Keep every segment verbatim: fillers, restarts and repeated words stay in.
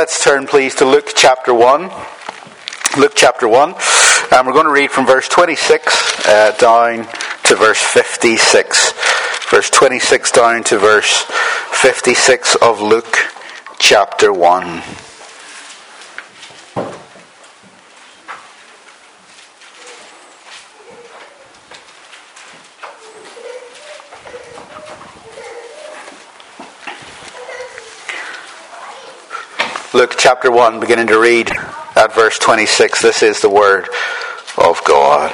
let's turn please to Luke chapter one. Luke chapter one. And we're going to read from verse twenty-six uh, down to verse fifty-six. Verse twenty-six down to verse fifty-six of Luke chapter one. Luke chapter one, beginning to read at verse twenty-six. This is the word of God.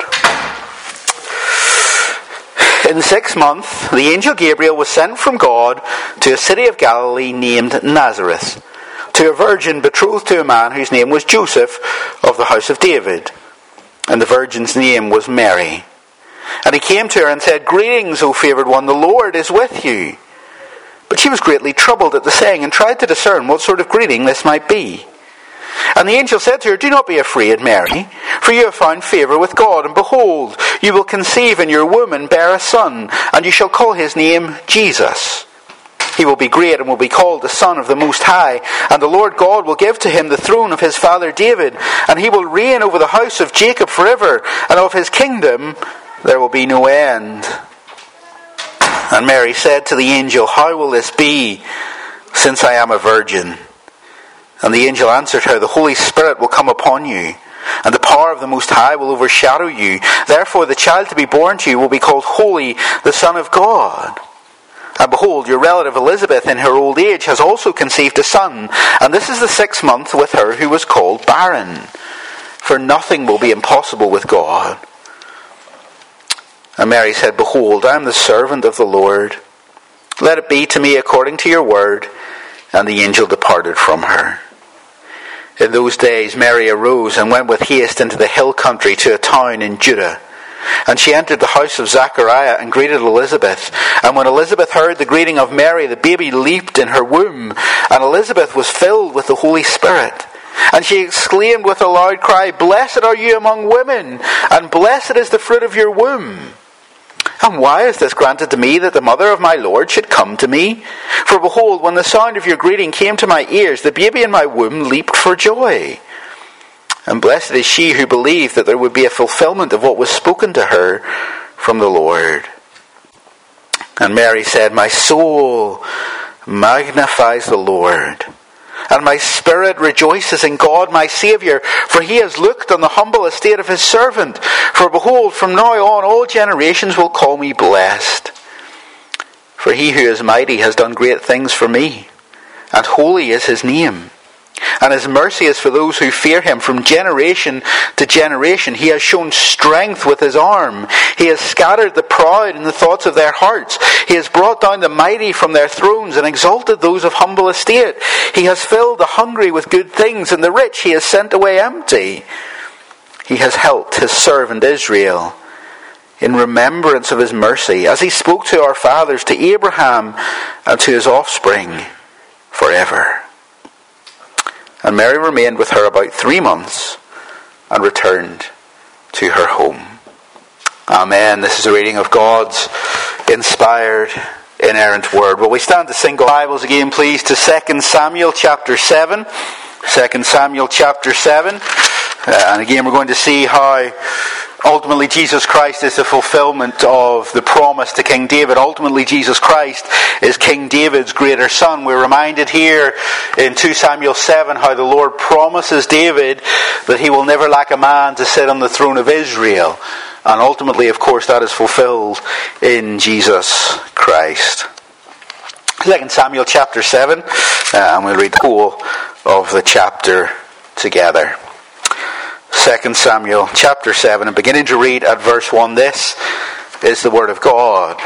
In the sixth month, the angel Gabriel was sent from God to a city of Galilee named Nazareth, to a virgin betrothed to a man whose name was Joseph of the house of David. And the virgin's name was Mary. And he came to her and said, "Greetings, O favoured one, the Lord is with you." But she was greatly troubled at the saying and tried to discern what sort of greeting this might be. And the angel said to her, "Do not be afraid, Mary, for you have found favour with God, and behold, you will conceive in your womb and bear a son, and you shall call his name Jesus. He will be great and will be called the Son of the Most High, and the Lord God will give to him the throne of his father David, and he will reign over the house of Jacob forever, and of his kingdom there will be no end." And Mary said to the angel, "How will this be, since I am a virgin?" And the angel answered her, "The Holy Spirit will come upon you, and the power of the Most High will overshadow you. Therefore the child to be born to you will be called Holy, the Son of God. And behold, your relative Elizabeth in her old age has also conceived a son, and this is the sixth month with her who was called barren. For nothing will be impossible with God." And Mary said, "Behold, I am the servant of the Lord. Let it be to me according to your word." And the angel departed from her. In those days Mary arose and went with haste into the hill country to a town in Judah. And she entered the house of Zachariah and greeted Elizabeth. And when Elizabeth heard the greeting of Mary, the baby leaped in her womb, and Elizabeth was filled with the Holy Spirit. And she exclaimed with a loud cry, "Blessed are you among women, and blessed is the fruit of your womb. And why is this granted to me, that the mother of my Lord should come to me? For behold, when the sound of your greeting came to my ears, the baby in my womb leaped for joy. And blessed is she who believed that there would be a fulfillment of what was spoken to her from the Lord." And Mary said, "My soul magnifies the Lord, and my spirit rejoices in God my Saviour, for he has looked on the humble estate of his servant. For behold, from now on all generations will call me blessed. For he who is mighty has done great things for me, and holy is his name. And his mercy is for those who fear him from generation to generation. He has shown strength with his arm. He has scattered the proud in the thoughts of their hearts. He has brought down the mighty from their thrones and exalted those of humble estate. He has filled the hungry with good things, and the rich he has sent away empty. He has helped his servant Israel in remembrance of his mercy, as he spoke to our fathers, to Abraham, and to his offspring forever." And Mary remained with her about three months and returned to her home. Amen. This is a reading of God's inspired, inerrant word. Will we stand to sing our Bibles again, please, to Second Samuel chapter seven. Second Samuel chapter seven. Uh, and again, we're going to see how ultimately Jesus Christ is the fulfillment of the promise to King David. Ultimately, Jesus Christ is King David's greater son. We're reminded here in Second Samuel seven how the Lord promises David that he will never lack a man to sit on the throne of Israel. And ultimately, of course, that is fulfilled in Jesus Christ. Second Samuel chapter seven, uh, and we'll read the whole of the chapter together. Second Samuel chapter seven, and beginning to read at verse one. This is the word of God.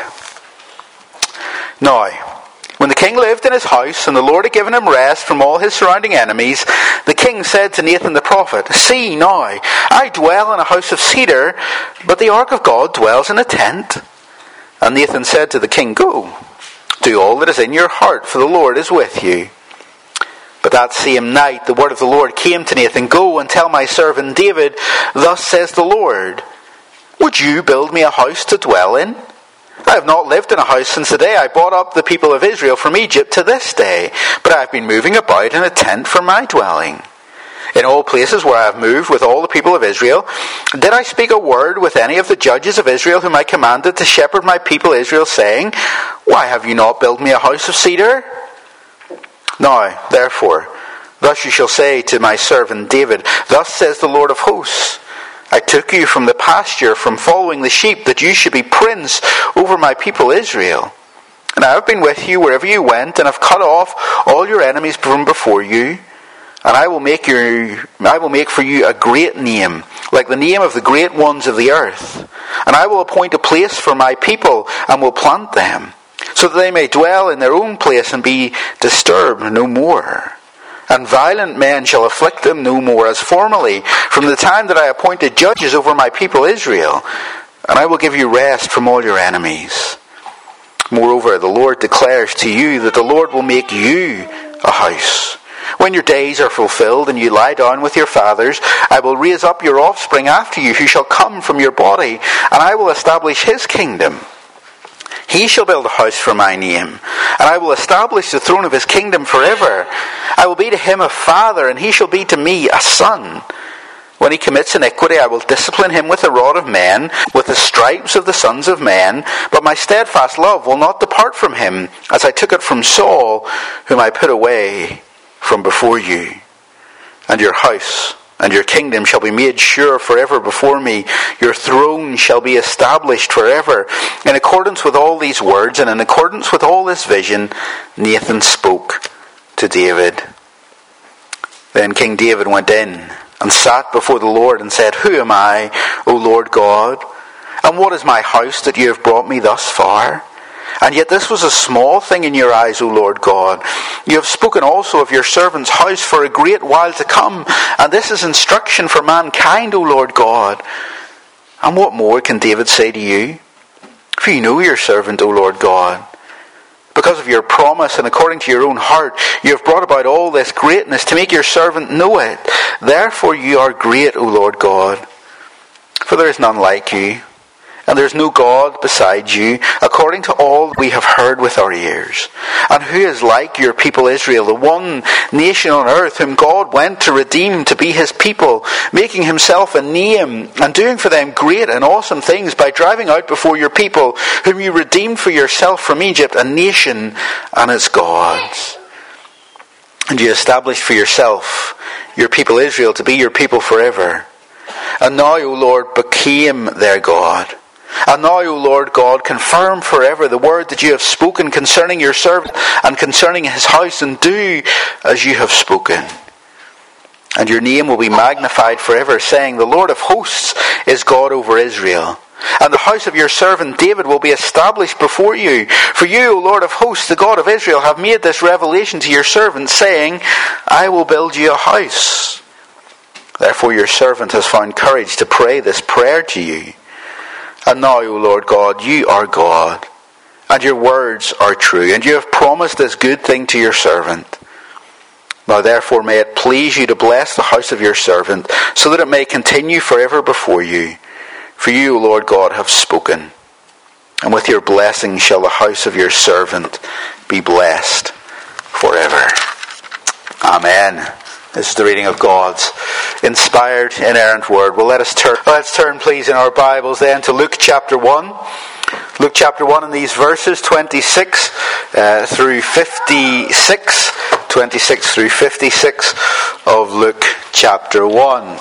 "Now, when the king lived in his house, and the Lord had given him rest from all his surrounding enemies, the king said to Nathan the prophet, 'See now, I dwell in a house of cedar, but the ark of God dwells in a tent.' And Nathan said to the king, 'Go, do all that is in your heart, for the Lord is with you.' But that same night the word of the Lord came to Nathan, 'Go and tell my servant David, thus says the Lord, would you build me a house to dwell in? I have not lived in a house since the day I brought up the people of Israel from Egypt to this day, but I have been moving about in a tent for my dwelling. In all places where I have moved with all the people of Israel, did I speak a word with any of the judges of Israel whom I commanded to shepherd my people Israel, saying, Why have you not built me a house of cedar? Now, therefore, thus you shall say to my servant David, Thus says the Lord of hosts, I took you from the pasture, from following the sheep, that you should be prince over my people Israel. And I have been with you wherever you went, and have cut off all your enemies from before you. And I will make you, I will make for you a great name, like the name of the great ones of the earth. And I will appoint a place for my people, and will plant them, so that they may dwell in their own place and be disturbed no more. And violent men shall afflict them no more, as formerly, from the time that I appointed judges over my people Israel. And I will give you rest from all your enemies. Moreover, the Lord declares to you that the Lord will make you a house. When your days are fulfilled and you lie down with your fathers, I will raise up your offspring after you, who shall come from your body, and I will establish his kingdom. He shall build a house for my name, and I will establish the throne of his kingdom forever. I will be to him a father, and he shall be to me a son. When he commits iniquity, I will discipline him with the rod of men, with the stripes of the sons of men. But my steadfast love will not depart from him, as I took it from Saul, whom I put away from before you. And your house and your kingdom shall be made sure forever before me. Your throne shall be established forever. In accordance with all these words, and in accordance with all this vision, Nathan spoke to David. Then King David went in and sat before the Lord and said, Who am I, O Lord God? And what is my house that you have brought me thus far? And yet this was a small thing in your eyes, O Lord God. You have spoken also of your servant's house for a great while to come, and this is instruction for mankind, O Lord God. And what more can David say to you? For you know your servant, O Lord God. Because of your promise and according to your own heart, you have brought about all this greatness to make your servant know it. Therefore you are great, O Lord God. For there is none like you, and there is no God beside you, according to all we have heard with our ears. And who is like your people Israel, the one nation on earth whom God went to redeem to be his people, making himself a name and doing for them great and awesome things by driving out before your people, whom you redeemed for yourself from Egypt, a nation and its gods. And you established for yourself your people Israel to be your people forever. And now, O Lord, became their God. And now, O Lord God, confirm forever the word that you have spoken concerning your servant and concerning his house, and do as you have spoken. And your name will be magnified forever, saying, The Lord of hosts is God over Israel. And the house of your servant David will be established before you. For you, O Lord of hosts, the God of Israel, have made this revelation to your servant, saying, I will build you a house. Therefore your servant has found courage to pray this prayer to you. And now, O Lord God, you are God, and your words are true, and you have promised this good thing to your servant. Now therefore may it please you to bless the house of your servant, so that it may continue forever before you. For you, O Lord God, have spoken, and with your blessing shall the house of your servant be blessed forever. Amen. This is the reading of God's inspired, inerrant word. Well, let us turn, let's turn, please, in our Bibles then to Luke chapter one. Luke chapter one, and these verses twenty-six uh, through fifty-six, twenty-six through fifty-six of Luke chapter one.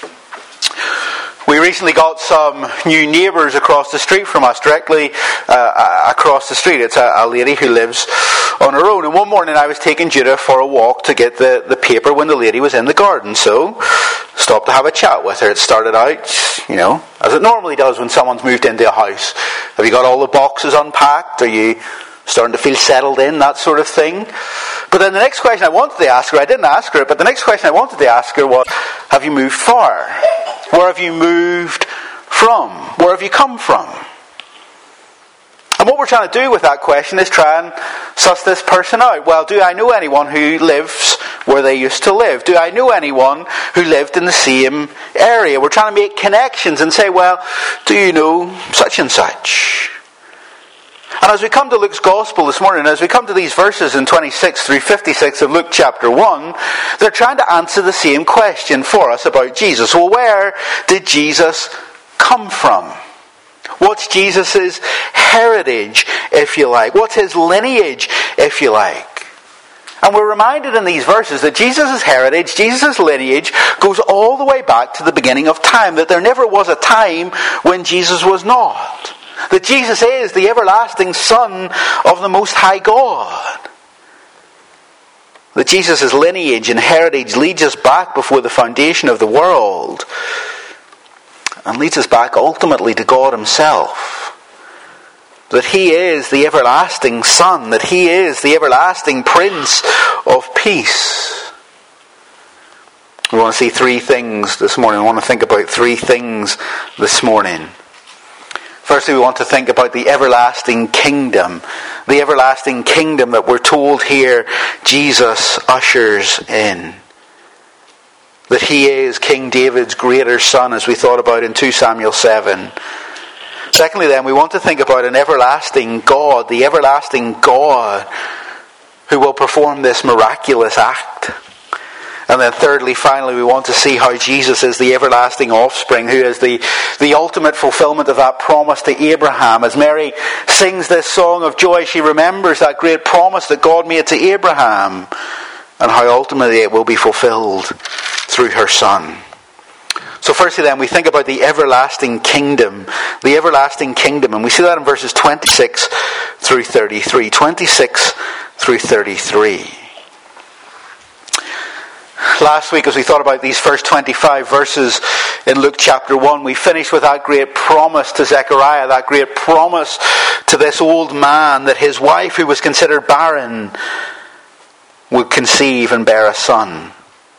We recently got some new neighbours across the street from us, directly uh, across the street. It's a, a lady who lives on her own. And one morning I was taking Judah for a walk to get the, the paper when the lady was in the garden. So, stopped to have a chat with her. It started out, you know, as it normally does when someone's moved into a house. Have you got all the boxes unpacked? Are you starting to feel settled in? That sort of thing. But then the next question I wanted to ask her, I didn't ask her, but the next question I wanted to ask her was, have you moved far? Where have you moved from? Where have you come from? And what we're trying to do with that question is try and suss this person out. Well, do I know anyone who lives where they used to live? Do I know anyone who lived in the same area? We're trying to make connections and say, well, do you know such and such? And as we come to Luke's Gospel this morning, as we come to these verses in twenty-six through fifty-six of Luke chapter one, they're trying to answer the same question for us about Jesus. Well, where did Jesus come from? What's Jesus' heritage, if you like? What's his lineage, if you like? And we're reminded in these verses that Jesus' heritage, Jesus' lineage, goes all the way back to the beginning of time. That there never was a time when Jesus was not. That Jesus is the everlasting Son of the Most High God. That Jesus' lineage and heritage leads us back before the foundation of the world. And leads us back ultimately to God himself. That he is the everlasting Son. That he is the everlasting Prince of Peace. We want to see three things this morning. We want to think about three things this morning. Firstly, we want to think about the everlasting kingdom. The everlasting kingdom that we're told here Jesus ushers in. That he is King David's greater son, as we thought about in Second Samuel seven. Secondly then, we want to think about an everlasting God. The everlasting God who will perform this miraculous act. And then thirdly, finally, we want to see how Jesus is the everlasting offspring, who is the, the ultimate fulfillment of that promise to Abraham. As Mary sings this song of joy, she remembers that great promise that God made to Abraham, and how ultimately it will be fulfilled through her Son. So firstly then, we think about the everlasting kingdom. The everlasting kingdom. And we see that in verses twenty-six through thirty-three. twenty-six through thirty-three. Last week, as we thought about these first twenty-five verses in Luke chapter one, we finished with that great promise to Zechariah, that great promise to this old man that his wife, who was considered barren, would conceive and bear a son.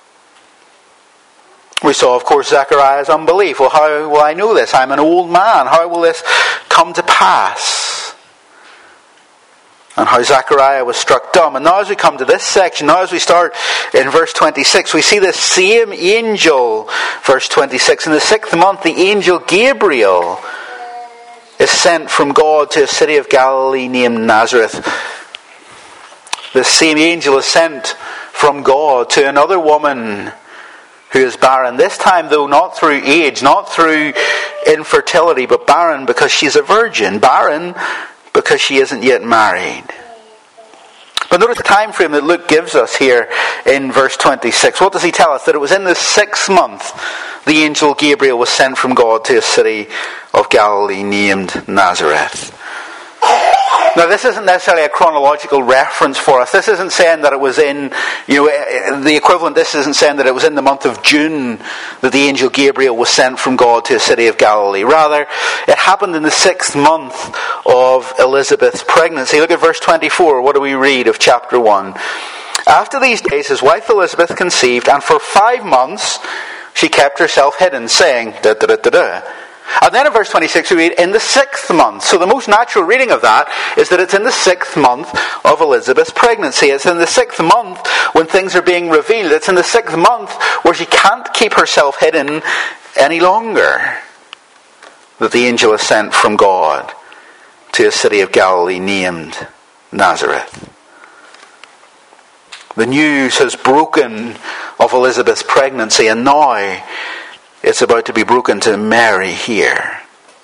We saw, of course, Zechariah's unbelief. Well, how will I know this? I'm an old man. How will this come to pass? And how Zechariah was struck dumb. And now as we come to this section, now as we start in verse twenty-six, we see this same angel, verse twenty-six, in the sixth month, the angel Gabriel is sent from God to a city of Galilee named Nazareth. This same angel is sent from God to another woman who is barren. This time, though, not through age, not through infertility, but barren because she's a virgin. Barren because she isn't yet married. But notice the time frame that Luke gives us here in verse twenty-six. What does he tell us? That it was in the sixth month the angel Gabriel was sent from God to a city of Galilee named Nazareth. Now, this isn't necessarily a chronological reference for us. This isn't saying that it was in, you know, the equivalent, this isn't saying that it was in the month of June that the angel Gabriel was sent from God to a city of Galilee. Rather, it happened in the sixth month of Elizabeth's pregnancy. Look at verse twenty-four. What do we read of chapter one? After these days, his wife Elizabeth conceived, and for five months she kept herself hidden, saying, da da da da da. And then in verse twenty-six we read, in the sixth month. So the most natural reading of that is that it's in the sixth month of Elizabeth's pregnancy. It's in the sixth month when things are being revealed. It's in the sixth month where she can't keep herself hidden any longer that the angel is sent from God to a city of Galilee named Nazareth. The news has broken of Elizabeth's pregnancy, and now it's about to be broken to Mary here.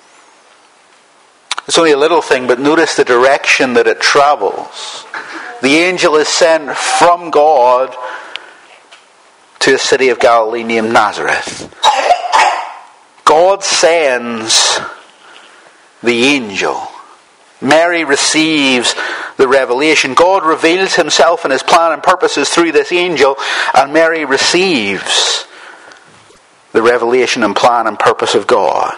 It's only a little thing, but notice the direction that it travels. The angel is sent from God to a city of Galilee named Nazareth. God sends the angel. Mary receives the revelation. God reveals himself and his plan and purposes through this angel, and Mary receives the revelation and plan and purpose of God.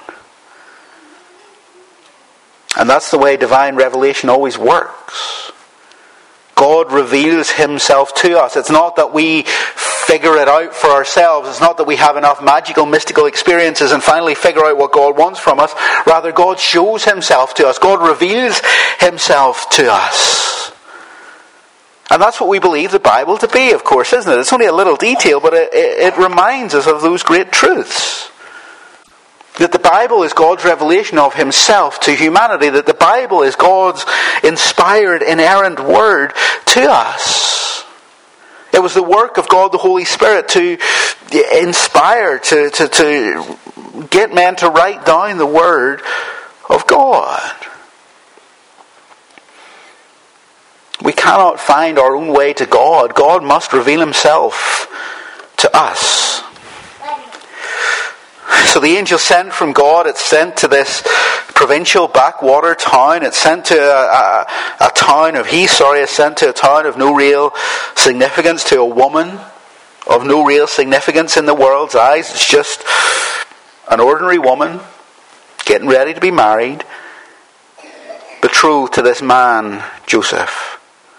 And that's the way divine revelation always works. God reveals himself to us. It's not that we figure it out for ourselves. It's not that we have enough magical, mystical experiences and finally figure out what God wants from us. Rather, God shows himself to us. God reveals himself to us. And that's what we believe the Bible to be, of course, isn't it? It's only a little detail, but it, it, it reminds us of those great truths. That the Bible is God's revelation of himself to humanity. That the Bible is God's inspired, inerrant word to us. It was the work of God the Holy Spirit to inspire, to, to, to get men to write down the word of God. We cannot find our own way to God. God must reveal himself to us. So the angel sent from God, it's sent to this provincial backwater town. It's sent to a, a, a town of, he's sorry, it's sent to a town of no real significance, to a woman of no real significance in the world's eyes. It's just an ordinary woman getting ready to be married, betrothed to this man, Joseph.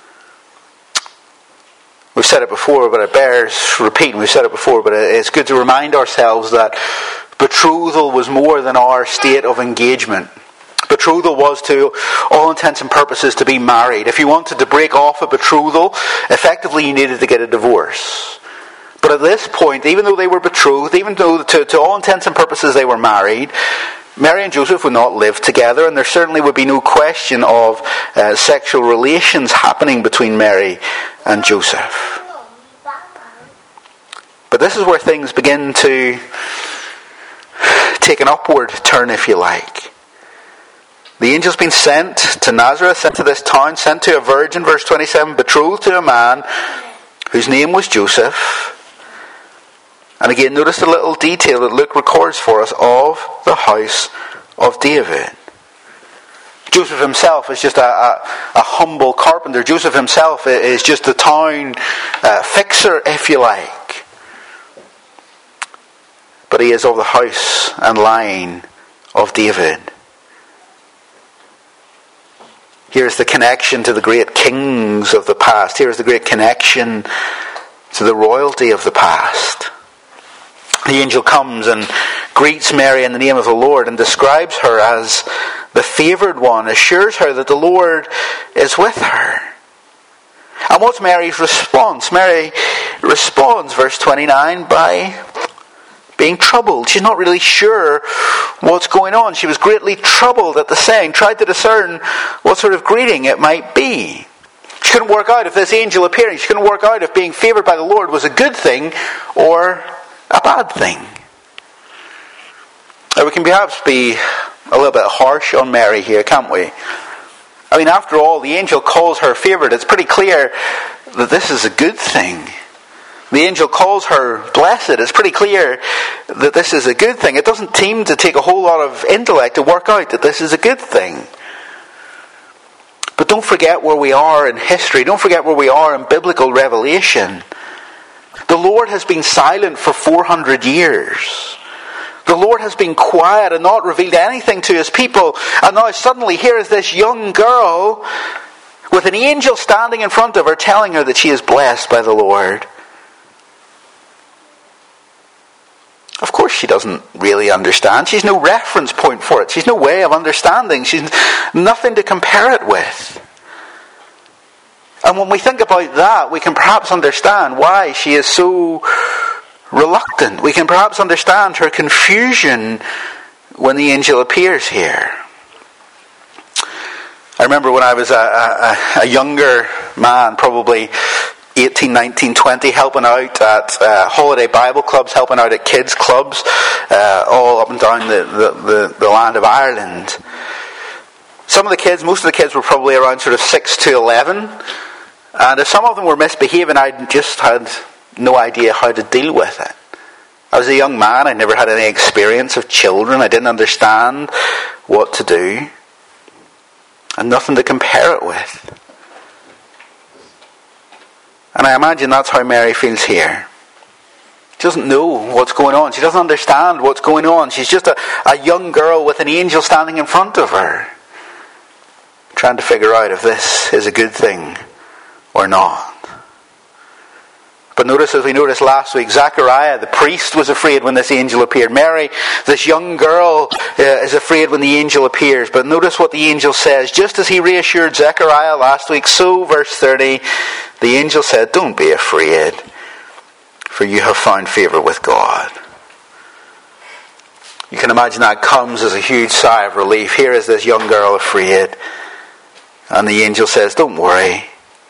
We've said it before, but it bears repeating. We've said it before, but it's good to remind ourselves that betrothal was more than our state of engagement. Betrothal was, to all intents and purposes, to be married. If you wanted to break off a betrothal, effectively you needed to get a divorce. But at this point, even though they were betrothed, even though to, to all intents and purposes they were married, Mary and Joseph would not live together, and there certainly would be no question of uh, sexual relations happening between Mary and Joseph. But this is where things begin to take an upward turn, if you like. The angel's been sent to Nazareth, sent to this town, sent to a virgin, verse twenty-seven, betrothed to a man whose name was Joseph. And again, notice the little detail that Luke records for us of the house of David. Joseph himself is just a, a, a humble carpenter. Joseph himself is just a town uh, fixer, if you like. But he is of the house and line of David. Here's the connection to the great kings of the past. Here's the great connection to the royalty of the past. The angel comes and greets Mary in the name of the Lord and describes her as the favoured one, assures her that the Lord is with her. And what's Mary's response? Mary responds, verse twenty-nine, by being troubled. She's not really sure what's going on. She was greatly troubled at the saying, tried to discern what sort of greeting it might be. She couldn't work out if this angel appearing, she couldn't work out if being favoured by the Lord was a good thing or a bad thing. Now, we can perhaps be a little bit harsh on Mary here, can't we? I mean, after all, the angel calls her favoured. It's pretty clear that this is a good thing. The angel calls her blessed. It's pretty clear that this is a good thing. It doesn't seem to take a whole lot of intellect to work out that this is a good thing. But don't forget where we are in history. Don't forget where we are in biblical revelation. The Lord has been silent for four hundred years. The Lord has been quiet and not revealed anything to his people. And now suddenly here is this young girl with an angel standing in front of her telling her that she is blessed by the Lord. Of course she doesn't really understand. She's no reference point for it. She's no way of understanding. She's nothing to compare it with. And when we think about that, we can perhaps understand why she is so reluctant. We can perhaps understand her confusion when the angel appears here. I remember when I was a, a, a younger man, probably eighteen, nineteen, twenty, helping out at uh, holiday Bible clubs, helping out at kids clubs, uh, all up and down the, the, the, the land of Ireland. Some of the kids, most of the kids were probably around sort of six to eleven. And if some of them were misbehaving, I just had no idea how to deal with it. I was a young man. I never had any experience of children. I didn't understand what to do. And nothing to compare it with. And I imagine that's how Mary feels here. She doesn't know what's going on. She doesn't understand what's going on. She's just a, a young girl with an angel standing in front of her, trying to figure out if this is a good thing or not. But notice, as we noticed last week, Zechariah, the priest, was afraid when this angel appeared. Mary, this young girl, uh, is afraid when the angel appears. But notice what the angel says. Just as he reassured Zechariah last week, so, verse thirty, the angel said, "Don't be afraid, for you have found favour with God." You can imagine that comes as a huge sigh of relief. Here is this young girl afraid. And the angel says, don't worry.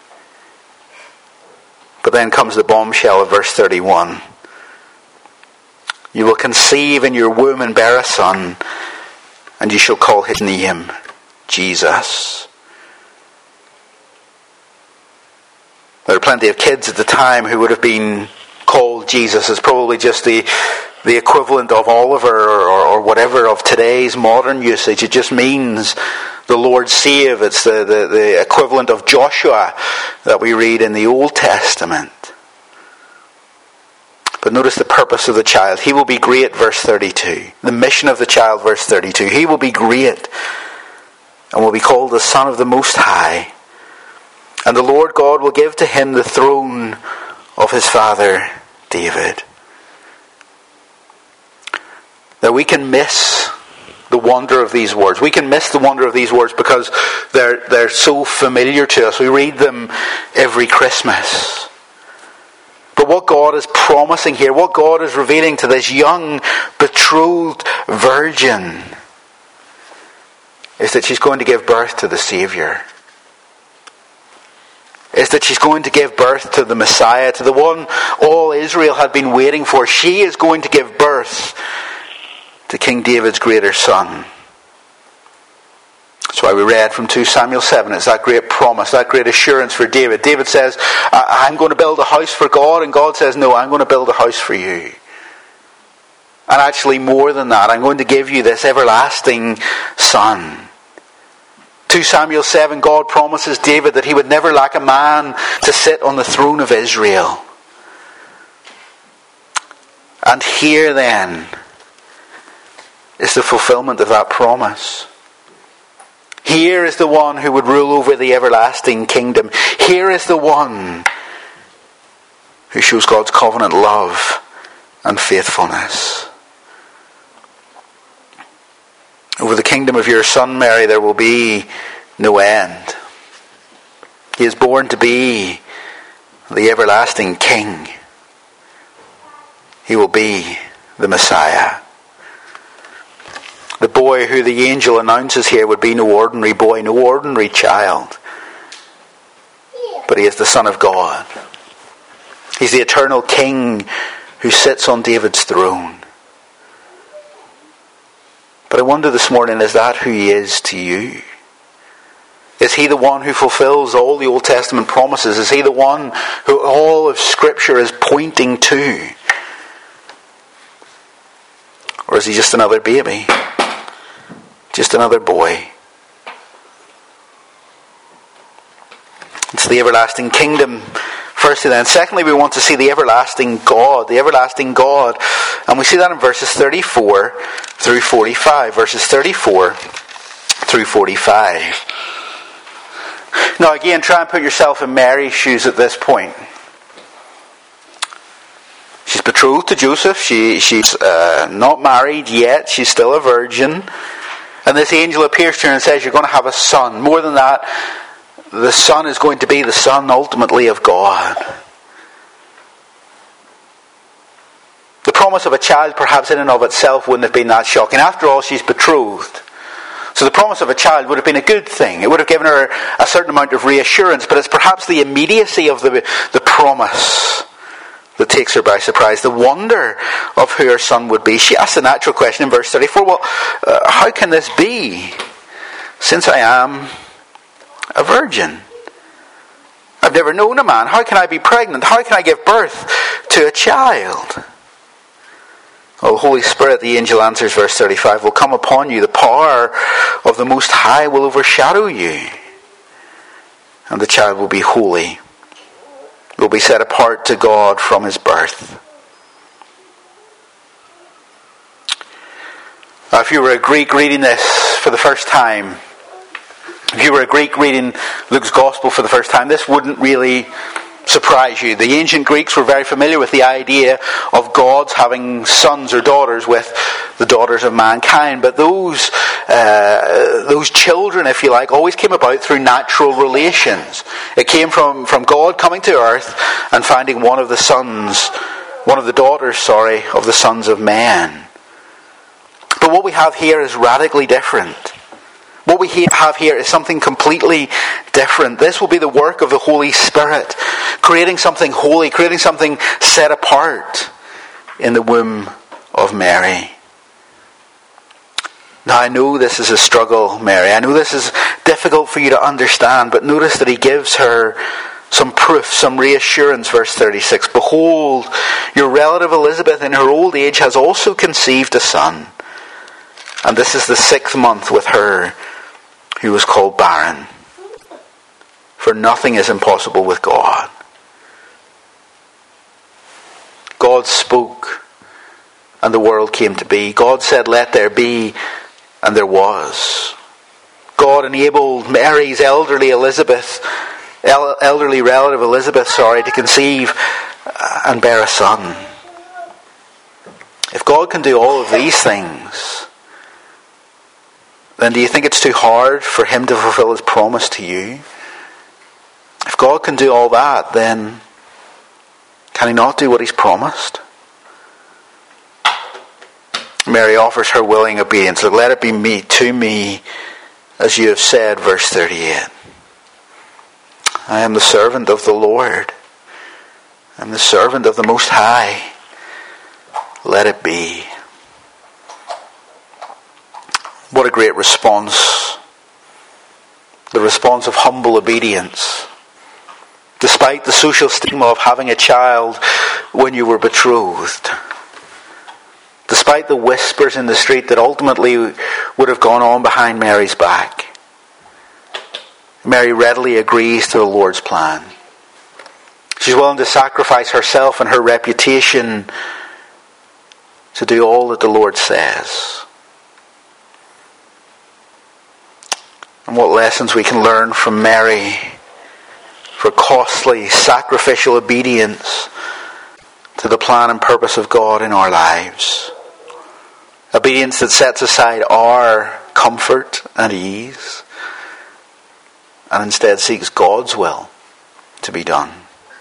But then comes the bombshell of verse thirty-one. You will conceive in your womb and bear a son, and you shall call his name Jesus. There are plenty of kids at the time who would have been called Jesus. It's probably just the the equivalent of Oliver or, or whatever of today's modern usage. It just means the Lord save. It's the, the, the equivalent of Joshua that we read in the Old Testament. But notice the purpose of the child. He will be great, verse thirty-two. The mission of the child, verse thirty-two. He will be great and will be called the Son of the Most High. And the Lord God will give to him the throne of his father David. Now we can miss the wonder of these words. We can miss the wonder of these words because they're, they're so familiar to us. We read them every Christmas. But what God is promising here, what God is revealing to this young betrothed virgin, is that she's going to give birth to the Saviour. Is that she's going to give birth to the Messiah, to the one all Israel had been waiting for. She is going to give birth to King David's greater son. That's why we read from Second Samuel seven. It's that great promise, that great assurance for David. David says, I'm going to build a house for God, and God says, no, I'm going to build a house for you. And actually more than that, I'm going to give you this everlasting son. Second Samuel seven, God promises David that he would never lack a man to sit on the throne of Israel. And here then is the fulfillment of that promise. Here is the one who would rule over the everlasting kingdom. Here is the one who shows God's covenant love and faithfulness. Over the kingdom of your son, Mary, there will be no end. He is born to be the everlasting King. He will be the Messiah. The boy who the angel announces here would be no ordinary boy, no ordinary child. But he is the Son of God. He's the eternal King who sits on David's throne. But I wonder this morning, is that who he is to you? Is he the one who fulfills all the Old Testament promises? Is he the one who all of Scripture is pointing to? Or is he just another baby? Just another boy? It's the everlasting kingdom. Firstly then. Secondly, we want to see the everlasting God. The everlasting God. And we see that in verses thirty-four through forty-five. Verses thirty-four through forty-five. Now again, try and put yourself in Mary's shoes at this point. She's betrothed to Joseph. She, she's uh, not married yet. She's still a virgin. And this angel appears to her and says, you're going to have a son. More than that, the son is going to be the son ultimately of God. The promise of a child perhaps in and of itself wouldn't have been that shocking. After all, she's betrothed. So the promise of a child would have been a good thing. It would have given her a certain amount of reassurance. But it's perhaps the immediacy of the, the promise that takes her by surprise. The wonder of who her son would be. She asks the natural question in verse thirty-four, well, uh, how can this be, since I am a virgin? I've never known a man. How can I be pregnant? How can I give birth to a child? Well, the Holy Spirit, the angel answers, verse thirty-five, will come upon you. The power of the Most High will overshadow you. And the child will be holy. Will be set apart to God from his birth. Now, if you were a Greek reading this for the first time, if you were a Greek reading Luke's Gospel for the first time, this wouldn't really surprise you. The ancient Greeks were very familiar with the idea of gods having sons or daughters with the daughters of mankind. But those uh, those children, if you like, always came about through natural relations. It came from, from God coming to earth and finding one of the sons, one of the daughters, sorry, of the sons of men. But what we have here is radically different. What we have here is something completely different. This will be the work of the Holy Spirit, creating something holy, creating something set apart in the womb of Mary. Now, I know this is a struggle, Mary. I know this is difficult for you to understand, but notice that he gives her some proof, some reassurance. Verse thirty-six, behold, your relative Elizabeth in her old age has also conceived a son, and this is the sixth month with her who was called barren. For nothing is impossible with God. God spoke, and the world came to be. God said, let there be, and there was. God enabled Mary's elderly Elizabeth, el- elderly relative Elizabeth, sorry, to conceive and bear a son. If God can do all of these things, then do you think it's too hard for him to fulfill his promise to you? If God can do all that, then can he not do what he's promised? Mary offers her willing obedience. So let it be me to me as you have said, verse thirty-eight. I am the servant of the Lord. I am the servant of the Most High. Let it be. What a great response. The response of humble obedience. Despite the social stigma of having a child when you were betrothed. Despite the whispers in the street that ultimately would have gone on behind Mary's back. Mary readily agrees to the Lord's plan. She's willing to sacrifice herself and her reputation to do all that the Lord says. And what lessons we can learn from Mary for costly, sacrificial obedience to the plan and purpose of God in our lives. Obedience that sets aside our comfort and ease and instead seeks God's will to be done.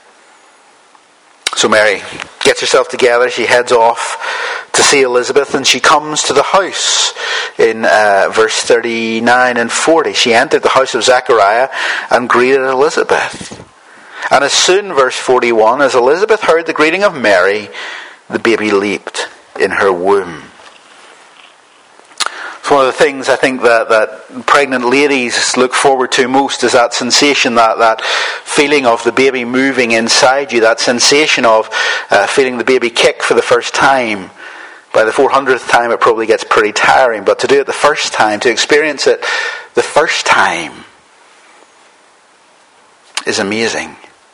So Mary gets herself together. She heads off to see Elizabeth, and she comes to the house in uh, verse thirty-nine and forty. She entered the house of Zechariah and greeted Elizabeth. And as soon, verse forty-one, as Elizabeth heard the greeting of Mary, the baby leaped in her womb. It's one of the things I think that, that pregnant ladies look forward to most is that sensation, that, that feeling of the baby moving inside you, that sensation of uh, feeling the baby kick for the first time. By the four hundredth time it probably gets pretty tiring, but to do it the first time, to experience it the first time is amazing.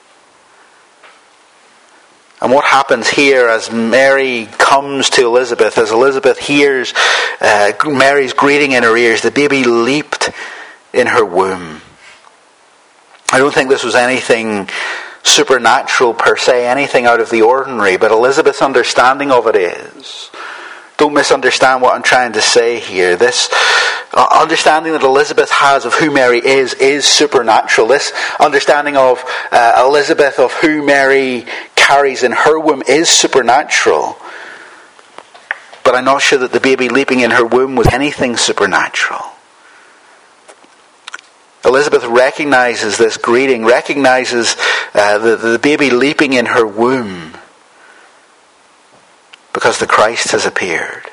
And what happens here as Mary comes to Elizabeth, as Elizabeth hears uh, Mary's greeting in her ears, the baby leaped in her womb. I don't think this was anything supernatural per se, anything out of the ordinary, but Elizabeth's understanding of it is. Don't misunderstand what I'm trying to say here. This uh, understanding that Elizabeth has of who Mary is, is supernatural. This understanding of uh, Elizabeth, of who Mary carries in her womb, is supernatural. But I'm not sure that the baby leaping in her womb was anything supernatural. Elizabeth recognizes this greeting, recognizes uh, the, the baby leaping in her womb because the Christ has appeared.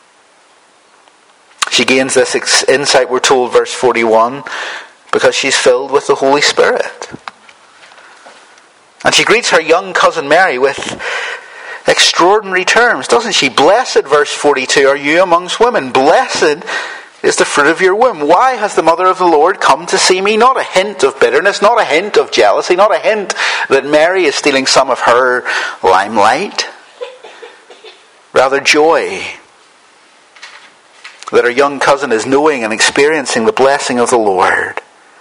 She gains this ex- insight, we're told, verse forty-one, because she's filled with the Holy Spirit. And she greets her young cousin Mary with extraordinary terms, doesn't she? Blessed, verse forty-two, are you amongst women. Blessed is the fruit of your womb. Why has the mother of the Lord come to see me? Not a hint of bitterness, not a hint of jealousy, not a hint that Mary is stealing some of her limelight. Rather joy that her young cousin is knowing and experiencing the blessing of the Lord.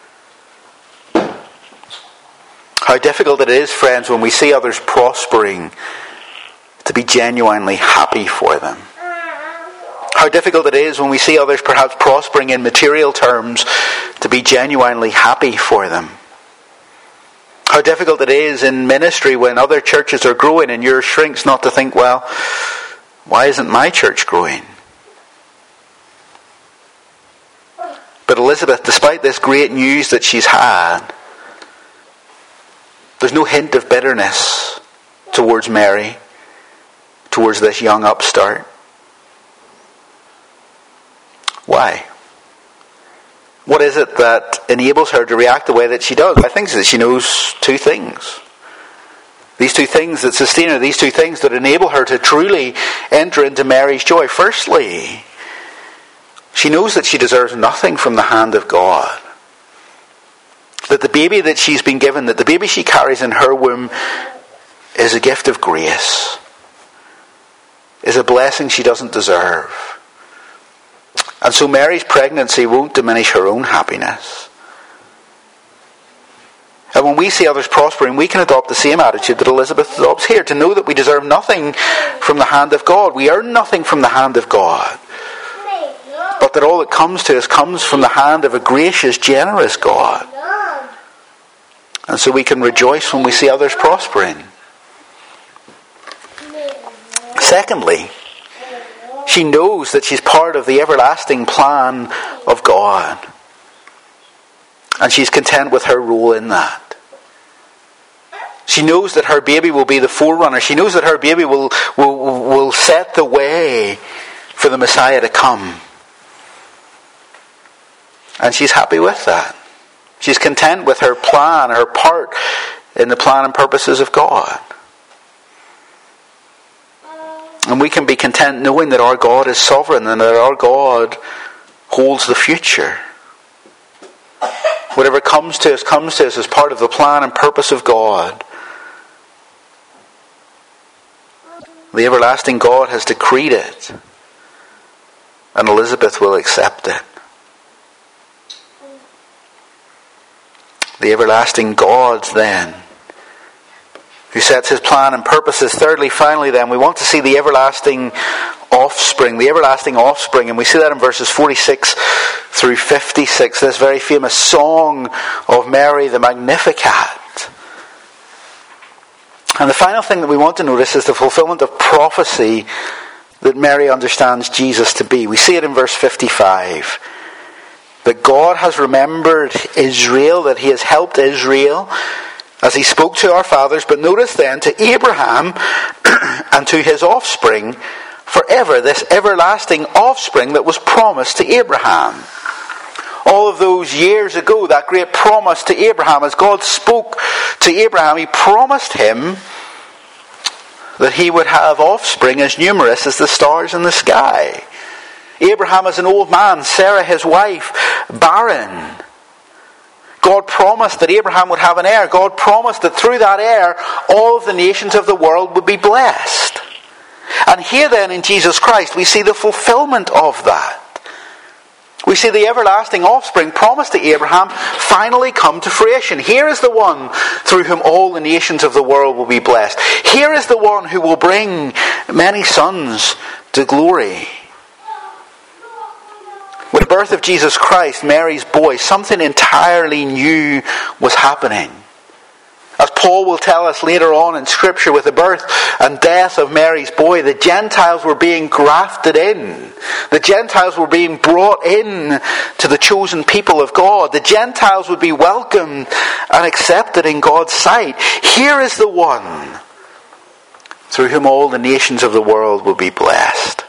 How difficult it is, friends, when we see others prospering, to be genuinely happy for them. How difficult it is when we see others perhaps prospering in material terms, to be genuinely happy for them. How difficult it is in ministry when other churches are growing and yours shrinks, not to think, well, why isn't my church growing? Elizabeth, despite this great news that she's had, there's no hint of bitterness towards Mary, towards this young upstart. Why? What is it that enables her to react the way that she does? I think that she knows two things. These two things that sustain her, these two things that enable her to truly enter into Mary's joy. Firstly, she knows that she deserves nothing from the hand of God. That the baby that she's been given, that the baby she carries in her womb is a gift of grace, is a blessing she doesn't deserve. And so Mary's pregnancy won't diminish her own happiness. And when we see others prospering, we can adopt the same attitude that Elizabeth adopts here, to know that we deserve nothing from the hand of God. We earn nothing from the hand of God. But that all that comes to us comes from the hand of a gracious, generous God. And so we can rejoice when we see others prospering. Secondly, she knows that she's part of the everlasting plan of God. And she's content with her role in that. She knows that her baby will be the forerunner. She knows that her baby will, will, will set the way for the Messiah to come. And she's happy with that. She's content with her plan, her part in the plan and purposes of God. And we can be content knowing that our God is sovereign and that our God holds the future. Whatever comes to us, comes to us as part of the plan and purpose of God. The everlasting God has decreed it, and Elizabeth will accept it. The everlasting God, then, who sets his plan and purposes. Thirdly, finally, then, we want to see the everlasting offspring, the everlasting offspring, and we see that in verses forty-six through fifty-six, this very famous song of Mary the Magnificat. And the final thing that we want to notice is the fulfillment of prophecy that Mary understands Jesus to be. We see it in verse fifty-five. That God has remembered Israel, that he has helped Israel as he spoke to our fathers, but notice then to Abraham and to his offspring forever, this everlasting offspring that was promised to Abraham. All of those years ago, that great promise to Abraham, as God spoke to Abraham, he promised him that he would have offspring as numerous as the stars in the sky. Abraham is an old man, Sarah his wife, barren. God promised that Abraham would have an heir. God promised that through that heir, all of the nations of the world would be blessed. And here then in Jesus Christ, we see the fulfillment of that. We see the everlasting offspring promised to Abraham finally come to fruition. Here is the one through whom all the nations of the world will be blessed. Here is the one who will bring many sons to glory. With the birth of Jesus Christ, Mary's boy, something entirely new was happening. As Paul will tell us later on in Scripture, with the birth and death of Mary's boy, the Gentiles were being grafted in. The Gentiles were being brought in to the chosen people of God. The Gentiles would be welcomed and accepted in God's sight. Here is the one through whom all the nations of the world will be blessed.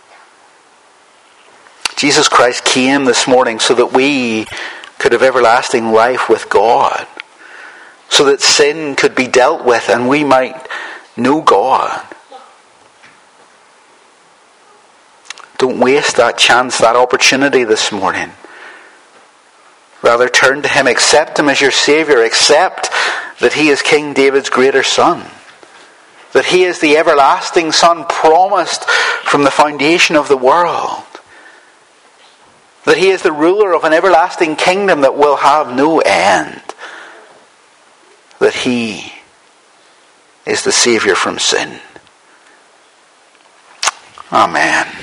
Jesus Christ came this morning so that we could have everlasting life with God. So that sin could be dealt with and we might know God. Don't waste that chance, that opportunity this morning. Rather turn to him, accept him as your Saviour, accept that he is King David's greater son. That he is the everlasting Son promised from the foundation of the world. That he is the ruler of an everlasting kingdom that will have no end. That he is the Saviour from sin. Amen.